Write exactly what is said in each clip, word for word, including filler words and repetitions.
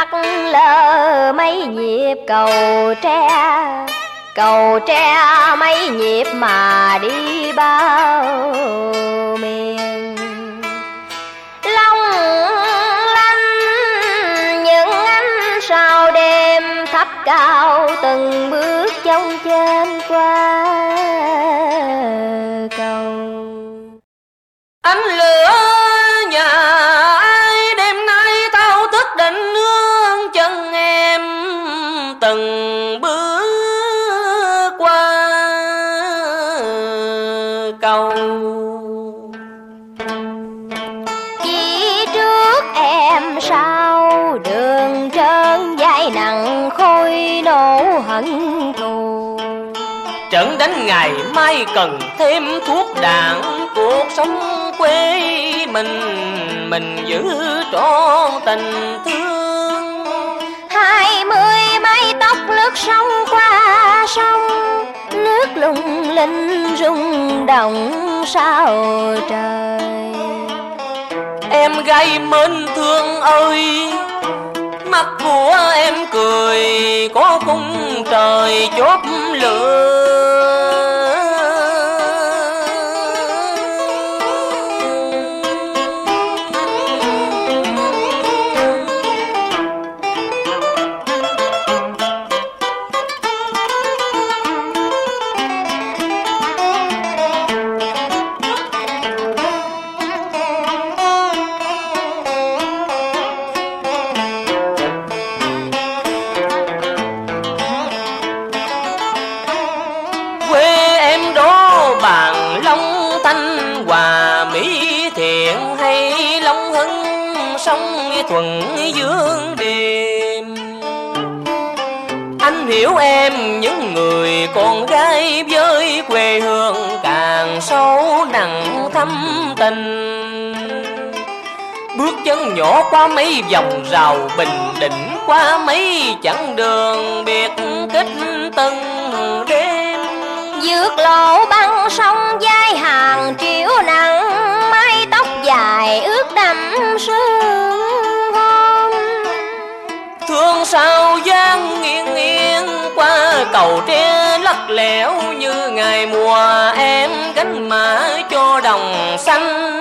lắc lơ mấy nhịp cầu tre, cầu tre mấy nhịp mà đi bao miền. Long lanh những ánh sao đêm thấp cao từng bước trong trên qua cầu. Ánh lửa nhà ai đêm nay tao thức định nương chân em từng bước qua cầu. Chỉ trước em sau đường trơn vai nặng khôi nổ hận thù. Trận đánh ngày mai cần thêm thuốc đạn, cuộc sống quê mình mình giữ trọn tình thương. Hai mươi mái tóc lướt sông qua sông, nước lung linh rung động sao trời. Em gái mến thương ơi, mắt của em cười có khung trời chốt lửa. Thuận dương đêm, anh hiểu em những người con gái với quê hương càng sâu nặng thâm tình. Bước chân nhỏ qua mấy vòng rào bình định, qua mấy chặng đường biệt kích từng đêm. Vượt lộ băng sông vai hàng triệu nắng, mái tóc dài ướt đẫm sương. Thương sao gian nghiêng nghiêng qua cầu tre lắc lẻo như ngày mùa em gánh mã cho đồng xanh.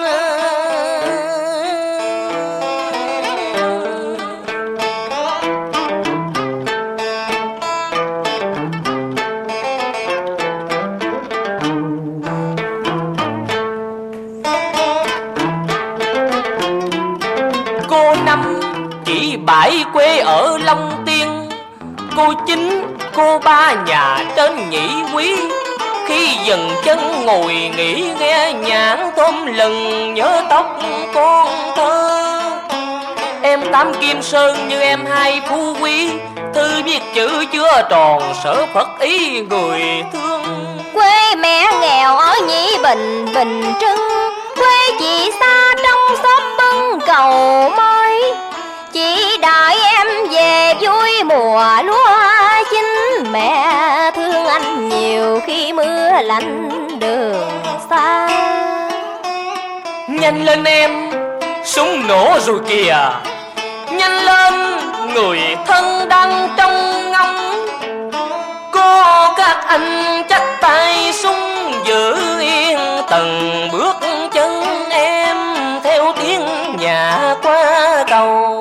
Cô Năm chỉ bãi quê ở Long Tiên, cô Chính cô ba nhà trên nhị quý. Khi dừng chân ngồi nghỉ nghe nhãn tôm lần nhớ tóc con thơ. Em Tám Kim Sơn như em hai Phú Quý, thư viết chữ chưa tròn sở Phật ý người thương. Quê mẹ nghèo ở Nhĩ Bình Bình Trưng, quê chị xa trong xóm bưng cầu mới. Chỉ đợi em về vui mùa lúa chín, mẹ thương anh nhiều khi mưa lạnh đường xa. Nhanh lên em, súng nổ rồi kìa. Nhanh lên, người thân đang trong ngóng. Có các anh chắc tay súng giữ yên từng bước chân em theo tiếng nhà qua cầu.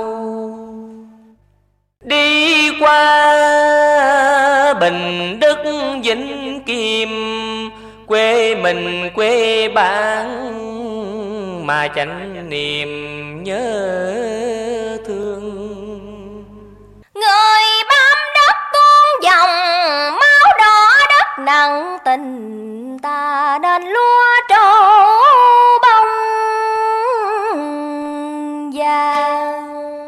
Đi qua Bình Đức Vĩnh Kim, quê mình quê bạn mà chẳng niềm nhớ thương. Người bám đất tuôn dòng máu đỏ đất nặng tình, ta nên lúa trổ bông vàng.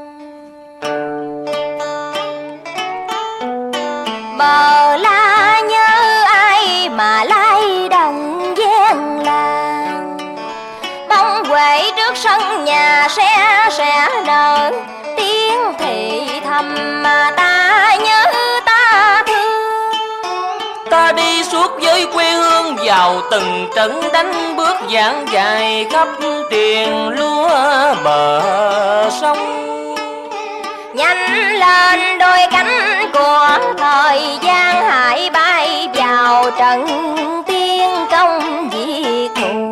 Bờ la nhớ ai mà lai đồng gian làng, bóng quệ trước sân nhà sẽ sẽ nở tiếng thì thầm mà ta nhớ ta thương. Ta đi suốt với quê hương vào từng trận đánh, bước dáng dài khắp triền lúa bờ sông. nhanh lên đôi cánh của thời gian, hãy bay vào trận tiên công diệt thù.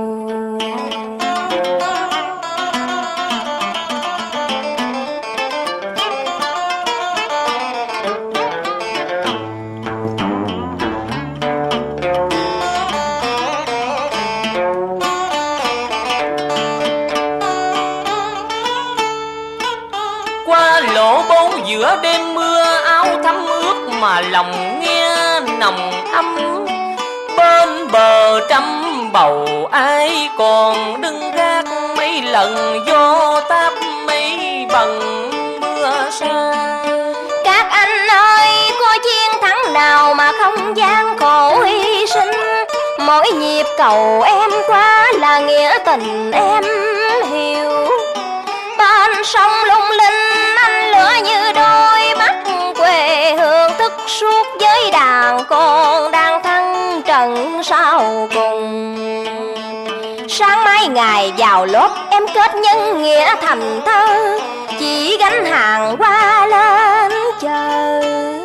Lỗ bốn giữa đêm mưa, áo thấm ướt mà lòng nghe nồng ấm. Bên bờ trăm bầu ai còn đứng gác, mấy lần gió táp mấy bằng mưa xa. Các anh ơi, có chiến thắng nào mà không gian khổ hy sinh. Mỗi nhịp cầu em quá là nghĩa tình em hiểu. Bên sông lung linh anh lửa như đôi mắt quê hương, thức suốt với đàn con đang thăng trần sau cùng. Sáng mai ngày vào lớp em kết nhân nghĩa thành thơ, chỉ gánh hàng qua lên chờ.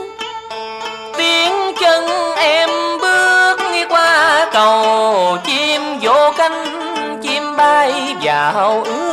Tiếng chân em bước qua cầu, chim vỗ cánh chim bay vào ước.